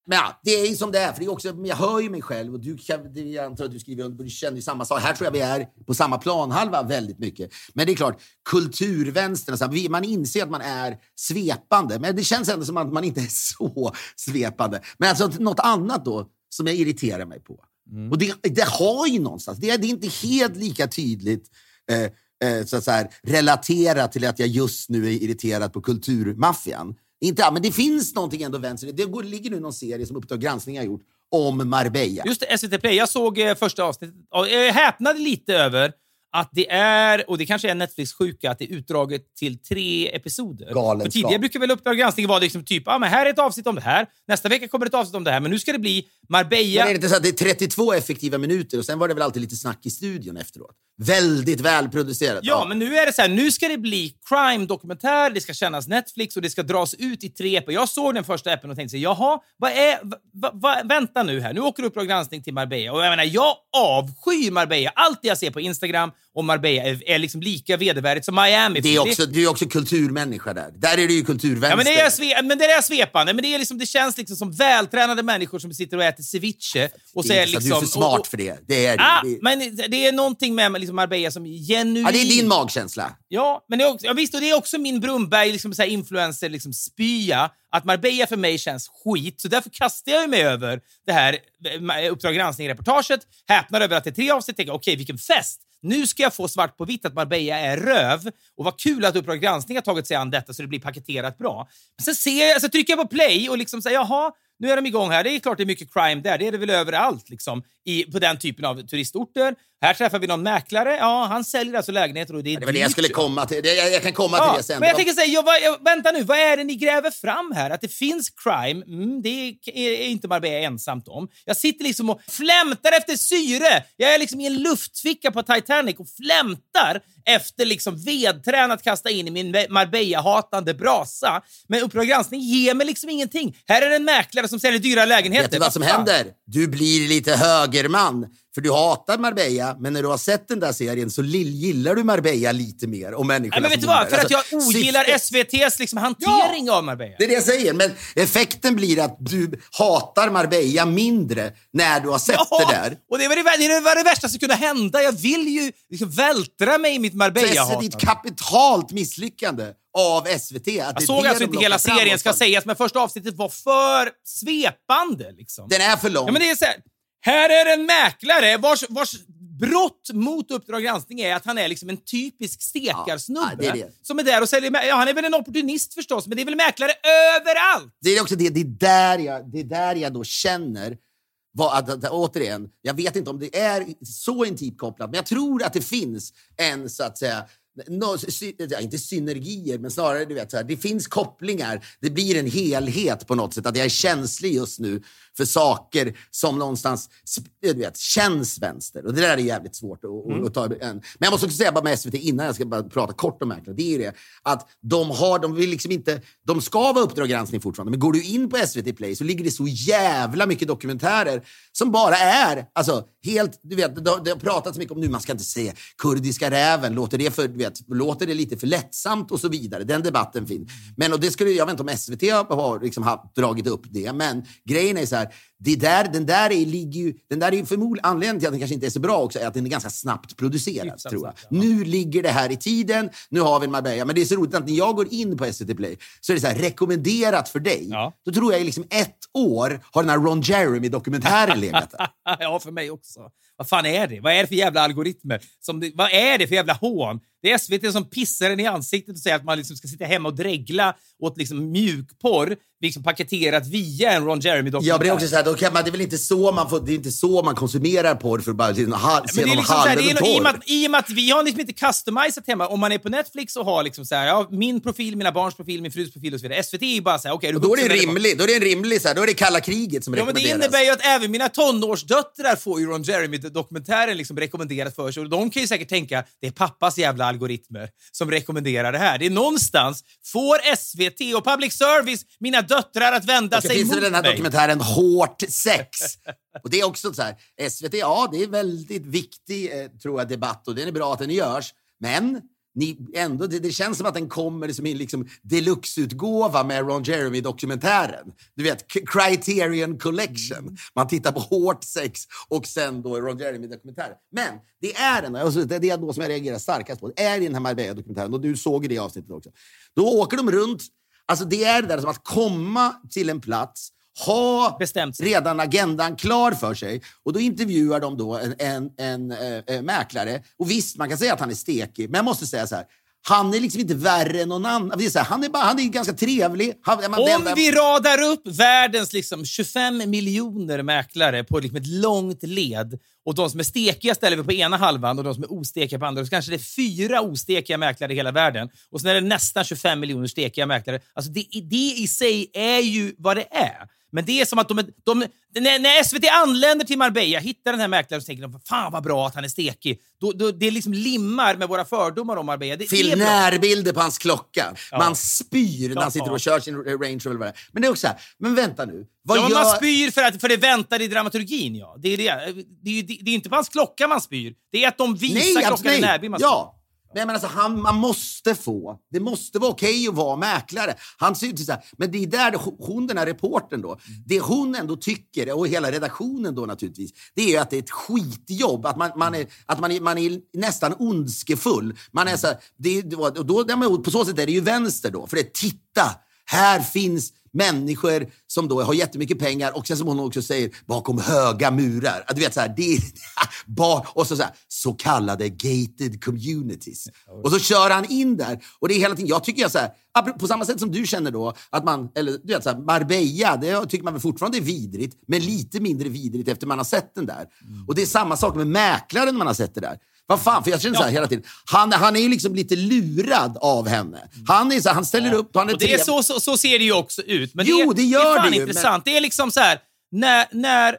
Men ja, det är ju som det är. För det är också, jag hör ju mig själv. Och du, jag antar att du skriver under, du känner ju samma sak. Här tror jag vi är på samma planhalva väldigt mycket. Men det är klart, kulturvänstern, så här, man inser att man är svepande. Men det känns ändå som att man inte är så svepande. Men alltså något annat då som jag irriterar mig på. Mm. Och det, det har ju någonstans. Det är, det är inte helt lika tydligt eh, eh, så att så här, relaterat till att jag just nu är irriterad på kulturmaffian. Inte, men det finns någonting ändå vänster. Det går, ligger nu någon serie som Uppdrag granskning har gjort om Marbella. Just det, S V T Play. Jag såg eh, första avsnittet och jag häpnade lite över att det är, och det kanske är Netflix sjuka, att det är utdraget till tre episoder. Galenskap. För tidigare brukar väl Uppdrag granskning vara liksom typ, ja ah, men här är ett avsnitt om det här. Nästa vecka kommer ett avsnitt om det här. Men nu ska det bli Marbella. Men är det inte så att det är trettiotvå effektiva minuter och sen var det väl alltid lite snack i studion efteråt. Väldigt välproducerat. Ja, ja, men nu är det så här, nu ska det bli crime-dokumentär, det ska kännas Netflix och det ska dras ut i tre episoder. Jag såg den första episoden och tänkte sig, jaha, vad är, va, va, vänta nu här. Nu åker Uppdrag granskning till Marbella. Och jag menar, jag avskyr Marbella. Allt jag ser på Instagram om Marbella är, är liksom lika vedervärdigt som Miami. Det är också, det är också kulturmänniska där. Där är det ju kulturvänster. Ja, men det är, sve, men det är svepande. Men det, är liksom, det känns liksom som vältränade människor som sitter och äter ceviche. Och så är liksom, du är för smart och, och, för det. Det är ja, det. Men det är någonting med liksom Marbella som genuint... Ja, det är din magkänsla. Ja, men det är också, ja, visst, och det är också min Brumberg liksom, så här, influencer liksom, spya. Att Marbella för mig känns skit. Så därför kastar jag mig över det här Uppdrag granskning-reportaget. Häpnar över att det är tre avsnitt. Tänker, okej, vilken fest. Nu ska jag få svart på vitt att Marbella är röv. Och vad kul att Uppdrag granskning har tagit sig an detta så det blir paketerat bra. Men sen ser jag, så trycker jag på play och liksom säger, jaha, nu är de igång här. Det är klart det är mycket crime där. Det är det väl överallt liksom, i, på den typen av turistorter. Här träffar vi någon mäklare. Ja, han säljer alltså lägenheter och det är det var det jag skulle komma till. Jag, jag kan komma ja, till det sen. Men jag tänker säga, jag, jag, vänta nu, vad är det ni gräver fram här? Att det finns crime, mm, det är, är inte Marbella ensamt om. Jag sitter liksom och flämtar efter syre. Jag är liksom i en luftficka på Titanic och flämtar efter liksom vedträn att kasta in i min Marbella-hatande brasa. Men Uppdrag granskning ger mig liksom ingenting. Här är det en mäklare som säljer dyra lägenheter. Vet du vad som händer? Du blir lite högerman. För du hatar Marbella, men när du har sett den där serien så gillar du Marbella lite mer. Och människorna. Nej, men vet du vad? För att jag ogillar S V T:s liksom hantering ja, av Marbella. Det är det jag säger. Men effekten blir att du hatar Marbella mindre när du har sett ja, det där. Och det var det, det, var det värsta som kunde hända. Jag vill ju liksom vältra mig i mitt Marbella-hat. Det är ditt kapitalt misslyckande av S V T. Att jag såg alltså inte hela serien, ska sägas, men första avsnittet var för svepande. Liksom. Den är för lång. Ja, men det är så här, här är en mäklare vars, vars brott mot Uppdrag granskning är att han är liksom en typisk stekarsnubbe. Ja, det är det. Som är där och säljer... Ja, han är väl en opportunist förstås, men det är väl mäklare överallt. Det är också det, det är där jag, det är där jag då känner... Vad, att, att, återigen, jag vet inte om det är så intimt kopplat, men jag tror att det finns en, så att säga... No, sy, ja, inte synergier, men snarare du vet, så här, det finns kopplingar. Det blir en helhet på något sätt. Att jag är känslig just nu för saker som någonstans du vet, känns vänster. Och det där är jävligt svårt att, mm. att ta en. Men jag måste också säga bara med S V T innan jag ska bara prata kort om mäklare. Det är ju det att de har, de vill liksom inte, de ska vara Uppdrag granskning fortfarande. Men går du in på S V T Play så ligger det så jävla mycket dokumentärer som bara är, alltså helt, du vet, det har pratats mycket om nu, man ska inte säga kurdiska räven, låter det för, du vet, låter det lite för lättsamt och så vidare. Den debatten finns. Men och det skulle, jag vet inte om S V T har liksom har dragit upp det, men grejen är så här, det där, den där är, ligger ju, den där är ju förmodligen anledningen till att den kanske inte är så bra också är att den är ganska snabbt producerad, Hyfsat tror jag. Snabbt, ja. Nu ligger det här i tiden, nu har vi en Marbella. Men det är så roligt att när jag går in på S V T Play så är det så här rekommenderat för dig. Ja. Då tror jag i liksom ett år har den här Ron Jeremy-dokumentären legat där. Ja, för mig också. Vad fan är det? Vad är det för jävla algoritmer? Som det, vad är det för jävla hån? Det är S V T som pissar en i ansiktet och säger att man liksom ska sitta hemma och dregla åt liksom mjukporr, liksom paketerat via en Ron Jeremy-dokumentär. Ja, men det är också så här, då kan man, det är väl inte så man får, det är inte så man konsumerar porr för att bara se någon halv porr. I och med att, i och med att vi har liksom inte customiserat hemma. Om man är på Netflix och har liksom så här, ja, min profil, mina barns profil, min frus profil och så vidare. S V T är ju bara så här, okej. Okay, då är det rimligt, då är det en rimlig så här, då är det kalla kriget som ja, rekommenderas. Ja, men det innebär ju att även mina tonårsdöttrar får ju Ron Jeremy-dokumentären liksom rekommenderat för sig. Och de kan ju säkert tänka, det är pappas jävla algoritmer som rekommenderar det här. Det är någonstans, får S V T och public service mina döttrar att vända och sig mot mig. Det finns den här dokumentären Hårt sex. Och det är också så här, S V T, ja, det är väldigt viktig, eh, tror jag, debatt och det är bra att den görs. Men ni ändå, det, det känns som att den kommer liksom i liksom deluxe-utgåva med Ron Jeremy-dokumentären. Du vet, Criterion Collection. Man tittar på hårt sex och sen då Ron Jeremy-dokumentären. Men det är den, alltså det är det då som jag reagerar starkast på. Det är i den här Marbella-dokumentären, och du såg i det avsnittet också. Då åker de runt, alltså det är det där som att komma till en plats, ha redan agendan klar för sig. Och då intervjuar de då en, en, en äh, mäklare. Och visst, man kan säga att han är stekig. Men jag måste säga så här. Han är liksom inte värre än någon annan. Det är så här, han, är bara, han är ganska trevlig. Han, man, Om enda... vi radar upp världens liksom tjugofem miljoner mäklare på liksom ett långt led, och de som är stekiga ställer vi på ena halvan och de som är ostekiga på andra, så kanske det är fyra ostekiga mäklare i hela världen. Och sen är det nästan tjugofem miljoner stekiga mäklare. Alltså det, det i sig är ju vad det är. Men det är som att de, de, när, när S V T anländer till Marbella, hittar den här mäklaren och tänker de, fan vad bra att han är stekig. Då, då, det liksom limmar med våra fördomar om Marbella. Det, Film det närbilder på hans klocka. Ja. Man spyr när Ja, han sitter ja. och kör sin Range Rover. Men det är också så här, men vänta nu. Vad ja, gör... man spyr för, att, för det väntar i dramaturgin, ja. Det är, det. Det, är, det, det är inte på hans klocka man spyr. Det är att de visar nej, klockan absolut. i närbild man spyr. Ja. Men, men alltså, han, man måste få. Det måste vara okej okay att vara mäklare. Han ser ut så här, men det är där det, hon, den här reportern då, det hon ändå tycker, och hela redaktionen då naturligtvis, det är ju att det är ett skitjobb. Att man, man, är, att man, är, man är nästan ondskefull. Man är så här, det, och då, på så sätt är det ju vänster då. För det, titta, här finns människor som då har jättemycket pengar, och sen som hon också säger, bakom höga murar. Du vet så här, det är, och så, så, här, så kallade gated communities. Och så kör han in där, och det är hela tiden, jag tycker jag så här, på samma sätt som du känner då att man, eller du vet så här, Marbella, det tycker man väl fortfarande är vidrigt, men lite mindre vidrigt efter man har sett den där. Mm. Och det är samma sak med mäklaren man har sett det där. Vad fan, för jag känner så här ja. hela tiden. Han, han är ju liksom lite lurad av henne. Han är så här, han ställer ja. upp. Han är och det är så, så, så ser det ju också ut. Men jo, det, det gör det är fan det ju, intressant. Men... Det är liksom så här, när, när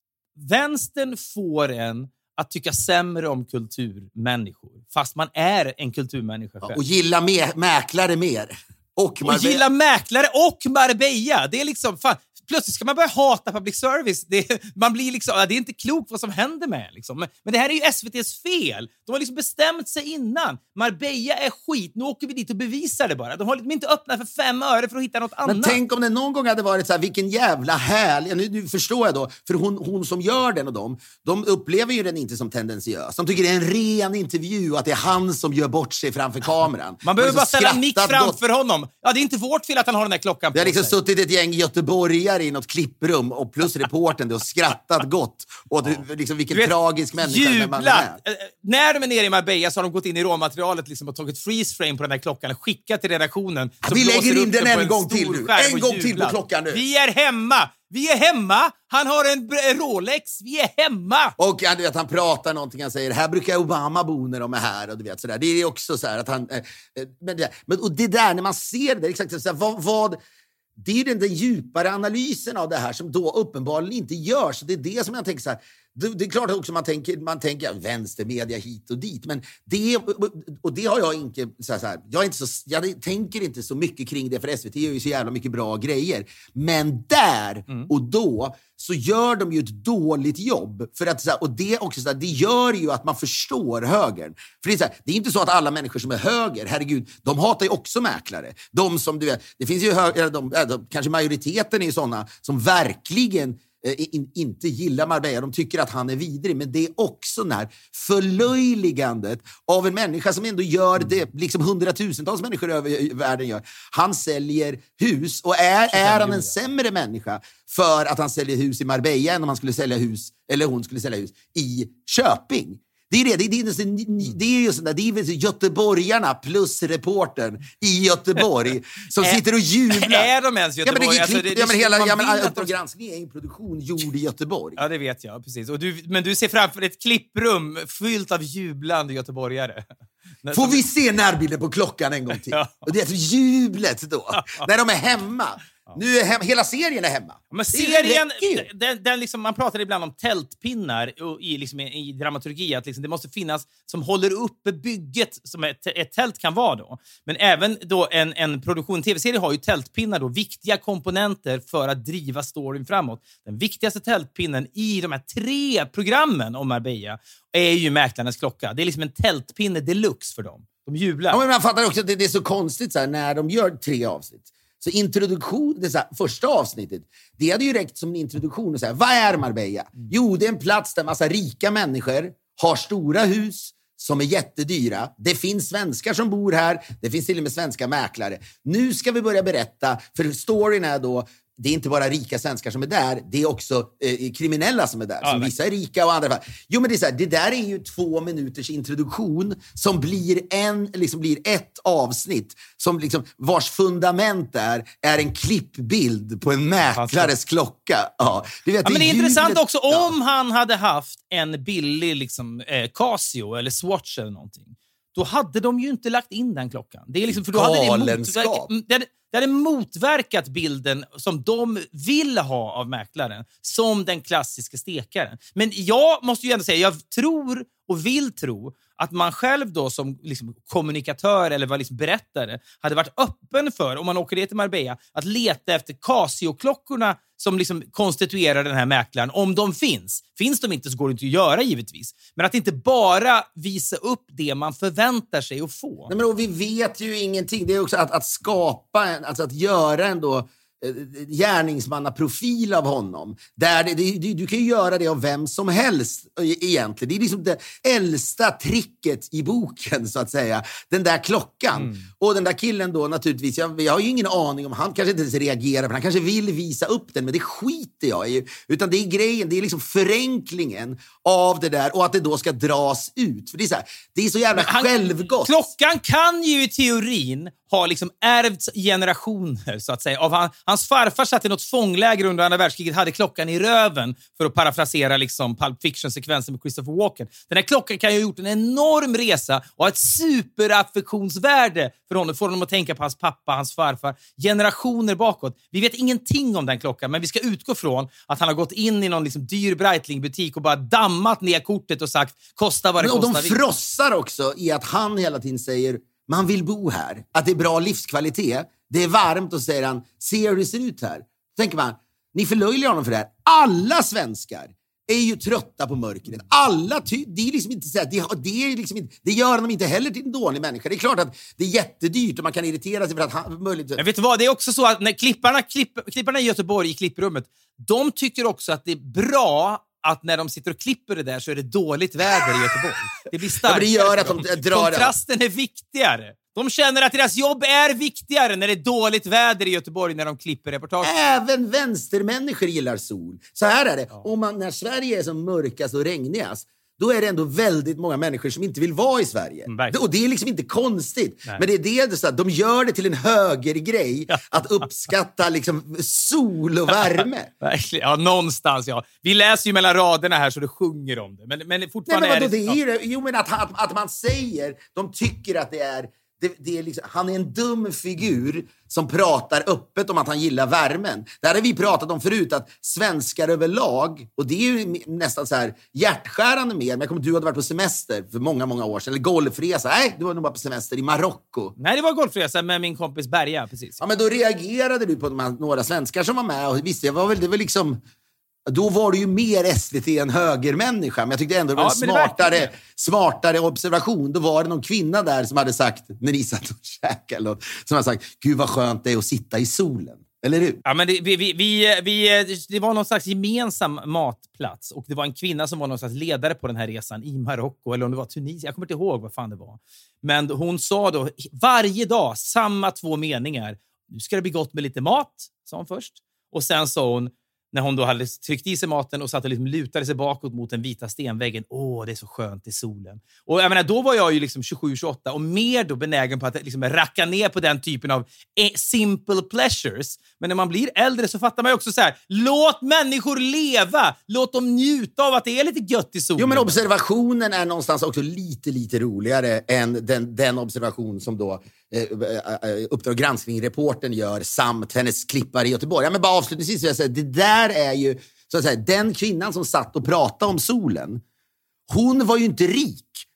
vänstern får en att tycka sämre om kulturmänniskor, fast man är en kulturmänniska själv. Ja, och gilla mä- mäklare mer. Och, och gilla mäklare och Marbella. Det är liksom, fan, plötsligt ska man börja hata public service. Det, man blir liksom, det är inte klokt vad som händer med liksom. Men, men det här är ju S V T:s fel. De har liksom bestämt sig innan. Marbella är skit. Nu åker vi dit och bevisar det bara. De har liksom inte öppnat för fem öre för att hitta något annat. Men tänk om det någon gång hade varit så här, vilken jävla härlig... Nu, nu förstår jag då. För hon, hon som gör den och dem, de upplever ju den inte som tendensiös. De tycker det är en ren intervju och att det är han som gör bort sig framför kameran. Man behöver bara ställa en mick framför gott. honom. Ja, det är inte vårt fel att han har den där klockan på Det har liksom sig. suttit ett gäng göteborgare i något klipprum och plus reporten och skrattat gott. Och du, liksom, vilken vet, tragisk människa jublat. man är. Eh, när de är nere i Marbella så har de gått in i råmaterialet liksom, och tagit freeze frame på den här klockan och skickat till redaktionen. Vi lägger in den en gång till nu. En gång till på klockan nu. Vi är hemma! Vi är hemma! Han har en Rolex! Vi är hemma! Och du vet, han pratar någonting, han säger, här brukar Obama bo när de är här, och du vet sådär. Det är också så här att han... Eh, men, det, men, och det där, när man ser det, exakt så här, vad... vad det är ju den, den djupare analysen av det här som då uppenbarligen inte görs. Det är det som jag tänker så här. Det, det är klart också man tänker, man tänker vänstermedia hit och dit. Men det, och det har jag inte så här, så här, jag, är inte så, jag tänker inte så mycket kring det, för S V T gör ju så jävla mycket bra grejer. Men där mm. och då så gör de ju ett dåligt jobb. För att, så här, och det, också, så här, det gör ju att man förstår högern. För det är, så här, det är inte så att alla människor som är höger, herregud, de hatar ju också mäklare. De som, du vet, det finns ju höger, de, de, kanske majoriteten är ju sådana som verkligen In, inte gillar Marbella. De tycker att han är vidrig. Men det är också när förlöjligandet av en människa som ändå gör det liksom hundratusentals människor över världen gör. Han säljer hus, och är, är han en sämre människa för att han säljer hus i Marbella än om han skulle sälja hus, eller hon skulle sälja hus i Köping. Det är det, det är, det är, det är ju sådär, det är göteborgarna plus reportern i Göteborg som sitter och jublar. Är de ens Göteborg? Ja, men det är alltså, klipp, det, ja, men hela, ja, men att Uppdrag granskning är en produktion gjord i Göteborg. Ja, det vet jag, precis. Och du, men du ser framför ett klipprum fyllt av jublande göteborgare. Får vi se närbilden på klockan en gång till? Ja. Och det är alltså jublet då, när de är hemma. Ja. Nu är hem, hela serien är hemma. Men serien, den, den liksom, man pratar ibland om tältpinnar i, liksom, i dramaturgi, att liksom, det måste finnas som håller uppe bygget som ett, ett tält kan vara då. Men även då en, en produktion, tv-serie har ju tältpinnar då, viktiga komponenter för att driva storyn framåt. Den viktigaste tältpinnen i de här tre programmen om Marbella är ju Mäklarnas klocka. Det är liksom en tältpinne deluxe för dem. De jublar. Ja, men man fattar också att det, det är så konstigt så här, när de gör tre avsnitt. Så introduktion, det så här, första avsnittet, det hade ju räckt som en introduktion. Och så här, vad är Marbella? Mm. Jo, det är en plats där massa rika människor har stora hus som är jättedyra. Det finns svenskar som bor här. Det finns till och med svenska mäklare. Nu ska vi börja berätta, för storyn är då, det är inte bara rika svenskar som är där, det är också eh, kriminella som är där. Ja, som vissa är rika och andra. Jo, men det är så här, det där är ju två minuters introduktion som blir en, liksom blir ett avsnitt som liksom, vars fundament är, är en klippbild på en mäklares klocka. Ja, du vet, ja, men det är ljudet, intressant också, ja. Om han hade haft en billig liksom, eh, Casio eller Swatch eller någonting, då hade de ju inte lagt in den klockan. Det är liksom, för då hade det, motverkat, det, hade, det hade motverkat bilden som de vill ha av mäklaren, som den klassiska stekaren. Men jag måste ju ändå säga, jag tror och vill tro att man själv då som liksom kommunikatör eller var liksom berättare hade varit öppen för, om man åker ner till Marbella, att leta efter Casio-klockorna som liksom konstituerar den här mäklaren, om de finns. Finns de inte så går det inte att göra givetvis. Men att inte bara visa upp det man förväntar sig att få. Nej, men och vi vet ju ingenting. Det är också att, att skapa, en, alltså att göra ändå gärningsmannaprofil av honom. Där det, det, du kan ju göra det av vem som helst egentligen. Det är liksom det äldsta tricket i boken, så att säga. Den där klockan. Mm. Och den där killen då naturligtvis, jag, jag har ju ingen aning om, han kanske inte ens reagerar, för han kanske vill visa upp den, men det skiter jag i. Utan det är grejen, det är liksom förenklingen av det där, och att det då ska dras ut. För det är så här, det är så jävla han, självgott. Klockan kan ju i teorin ha liksom ärvts generationer, så att säga. Av han, hans farfar satt i något fångläger under andra världskriget, hade klockan i röven, för att parafrasera liksom Pulp Fiction-sekvensen med Christopher Walken. Den här klockan kan ju ha gjort en enorm resa och ha ett superaffektionsvärde för honom, för honom att tänka på hans pappa, hans farfar, generationer bakåt. Vi vet ingenting om den klockan, men vi ska utgå från att han har gått in i någon liksom dyr Breitling-butik och bara dammat ner kortet och sagt, kosta vad det men, kostar. Och de frossar också i att han hela tiden säger, man vill bo här, att det är bra livskvalitet, det är varmt, och säger han, ser hur det ser ut här. Så tänker man, ni förlöjligar honom för det här. Alla svenskar är ju trötta på mörkret. Alla ty- det är liksom inte så här, det, det är liksom inte, det gör de inte heller till en dålig människa. Det är klart att det är jättedyrt och man kan irritera sig för att han möjligt. Jag vet vad, det är också så att när klipparna klipp, klipparna i Göteborg i klipprummet, de tycker också att det är bra att när de sitter och klipper det där så är det dåligt väder i Göteborg. Det blir starkare. Ja, det gör att de drar. Kontrasten är viktigare. De känner att deras jobb är viktigare när det är dåligt väder i Göteborg när de klipper reportage. Även vänstermänniskor gillar sol. Så här är det. Ja. Om man, när Sverige är som mörkast och regnigast, då är det ändå väldigt många människor som inte vill vara i Sverige. Mm, och det är liksom inte konstigt. Nej. Men det är det så att de gör det till en högergrej ja. Att uppskatta liksom sol och värme. Verkligen. Ja, någonstans, ja. Vi läser ju mellan raderna här så det sjunger om det. Men, men fortfarande Nej, men vadå, är det... det är ju, jo, men att, att, att man säger, de tycker att det är... Det, det är liksom, han är en dum figur som pratar öppet om att han gillar värmen. Det här har vi pratat om förut, att svenskar överlag, och det är ju nästan så här hjärtskärande mer, men jag kommer att du hade varit på semester för många, många år sedan, eller golfresa. Nej, du var nog bara på semester i Marocko. Nej, det var golfresa med min kompis Berga, precis. Ja, men då reagerade du på de här, några svenskar som var med, och visst, det var väl, det var liksom... Då var det ju mer S V T än högermänniska. Men jag tyckte ändå det var ja, en smartare, det smartare observation. Då var det någon kvinna där som hade sagt, när ni satt och käkade, eller, som hade sagt, gud vad skönt det är att sitta i solen. Eller hur? Ja, men det, vi, vi, vi, vi, det var någon slags gemensam matplats. Och det var en kvinna som var någon slags ledare på den här resan i Marocko. Eller om det var Tunisien. Jag kommer inte ihåg vad fan det var. Men hon sa då varje dag samma två meningar. Nu ska det bli gott med lite mat, sa hon först. Och sen sa hon, när hon då hade tryckt i sig maten och satt och liksom lutade sig bakåt mot den vita stenväggen. Åh, det är så skönt i solen. Och jag menar, då var jag ju liksom tjugosju tjugoåtta och mer då benägen på att liksom racka ner på den typen av simple pleasures. Men när man blir äldre så fattar man ju också så här, låt människor leva. Låt dem njuta av att det är lite gött i solen. Jo, men observationen är någonstans också lite, lite roligare än den, den observation som då eh, Uppdrag och granskning-reporten gör samt hennes klippare i Göteborg. Ja, men bara avslutningsvis vill jag säga, det där är ju, så att säga, den kvinnan som satt och pratade om solen, hon var ju inte rik.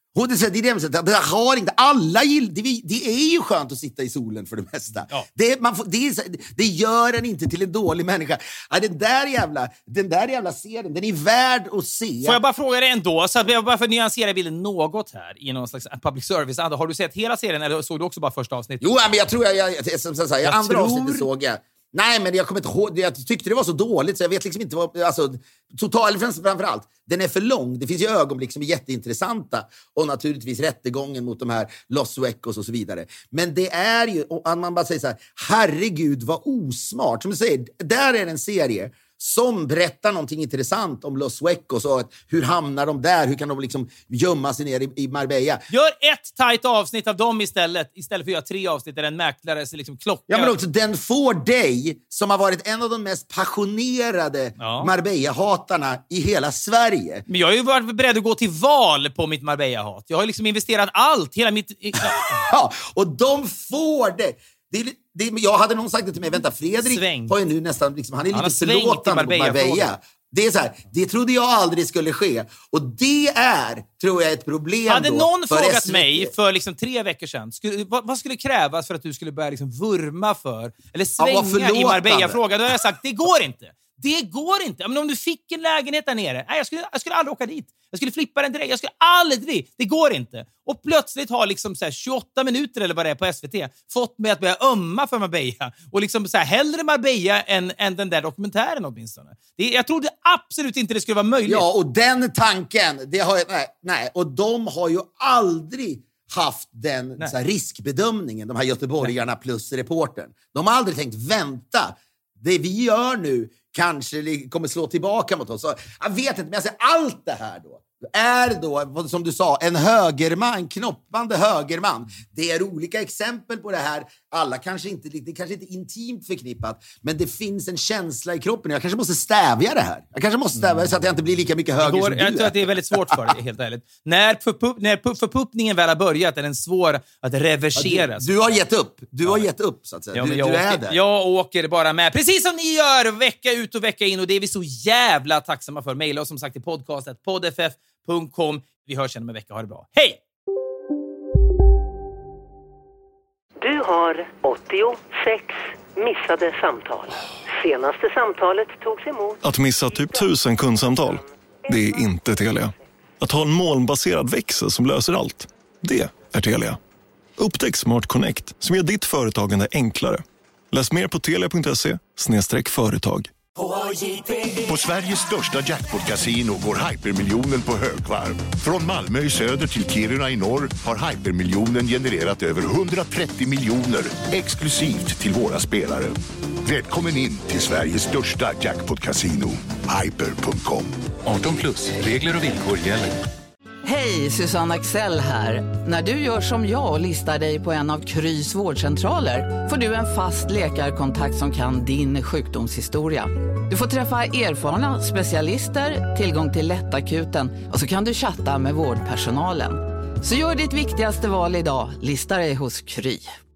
Och det, det, är det, det har inte alla gill, det, det är ju skönt att sitta i solen för det mesta. Ja. Det, man får, det, är, det gör en inte till en dålig människa. Ja, den, där jävla, den där jävla serien, den är värd att se. Får jag bara fråga dig ändå, så att jag bara för att nyansera bilden något här i någon slags public service. Har du sett hela serien eller såg du också bara första avsnittet? Jo, men jag tror jag, jag, jag, som sagt, jag, jag andra tror... avsnittet såg jag. Nej, men jag kommer inte ihåg, jag tyckte det var så dåligt så jag vet liksom inte vad, alltså, total, framförallt, den är för lång. Det finns ju ögonblick som är jätteintressanta och naturligtvis rättegången mot de här Los Suecos och så vidare. Men det är ju, och man bara säger så här, herregud vad osmart. Som du säger, där är en serie som berättar någonting intressant om Los Suecos och att, hur hamnar de där? Hur kan de liksom gömma sig ner i, i Marbella? Gör ett tajt avsnitt av dem istället, istället för att göra tre avsnitt där en mäklare liksom klockar. Ja, men också den får dig, som har varit en av de mest passionerade ja. Marbella-hatarna i hela Sverige. Men jag har ju varit beredd att gå till val på mitt Marbella-hat. Jag har liksom investerat allt, hela mitt... Ja, och de får det. Det, det, jag hade någon sagt det till mig, vänta, Fredrik Sväng. Har ju nu nästan, liksom, han är han lite förlåtande mot Marbella. Det är så här, det trodde jag aldrig skulle ske. Och det är, tror jag, ett problem. Hade då någon för frågat S V T mig för liksom tre veckor sedan, skulle, vad, vad skulle krävas för att du skulle börja liksom vurma för, eller svänga ja, i Marbella-frågan? Då har jag sagt, det går inte. Det går inte. Men om du fick en lägenhet där nere, nej, jag, skulle, jag skulle aldrig åka dit. Jag skulle flippa den direkt. Jag skulle aldrig. Det går inte. Och plötsligt har liksom så här tjugoåtta minuter eller vad det är på S V T fått mig att börja ömma för Marbella. Och liksom så här, hellre Marbella än, än den där dokumentären åtminstone. Det, jag trodde absolut inte det skulle vara möjligt. Ja, och den tanken, det har jag, nej, nej. Och de har ju aldrig haft den så här, riskbedömningen, de här göteborgarna nej. Plus reportern. De har aldrig tänkt, vänta, det vi gör nu kanske kommer slå tillbaka mot oss. Så, jag vet inte, men jag säger allt det här då är då, som du sa, en högerman, en knoppande högerman. Det är olika exempel på det här. Alla kanske inte, det kanske inte är intimt förknippat, men det finns en känsla i kroppen. Jag kanske måste stävja det här. Jag kanske måste stävja det så att jag inte blir lika mycket höger går, som du Jag tror är. att det är väldigt svårt för dig, helt ärligt. När, förpupp, när förpuppningen väl har börjat är den svår att reversera. Ja, du, du har gett upp. Du har gett upp, så att säga. Ja, du, jag, du är åker, där. jag åker bara med. Precis som ni gör vecka ut och vecka in. Och det är vi så jävla tacksamma för. Maila oss som sagt i podcastet poddff punkt com. Vi hörs igen om en vecka. Ha det bra. Hej! Du har åttiosex missade samtal. Senaste samtalet togs emot... Att missa typ tusen kundsamtal, det är inte Telia. Att ha en molnbaserad växel som löser allt, det är Telia. Upptäck Smart Connect som gör ditt företagande enklare. Läs mer på telia punkt se slash företag. På Sveriges största jackpot-casino går hypermiljonen på högvarv. Från Malmö i söder till Kiruna i norr har hypermiljonen genererat över hundratrettio miljoner exklusivt till våra spelare. Välkommen in till Sveriges största jackpot-casino, hyper punkt com. arton plus, regler och villkor gäller. Hej, Susanne Axel här. När du gör som jag och listar dig på en av Krys vårdcentraler får du en fast läkarkontakt som kan din sjukdomshistoria. Du får träffa erfarna specialister, tillgång till lättakuten och så kan du chatta med vårdpersonalen. Så gör ditt viktigaste val idag, lista dig hos Kry.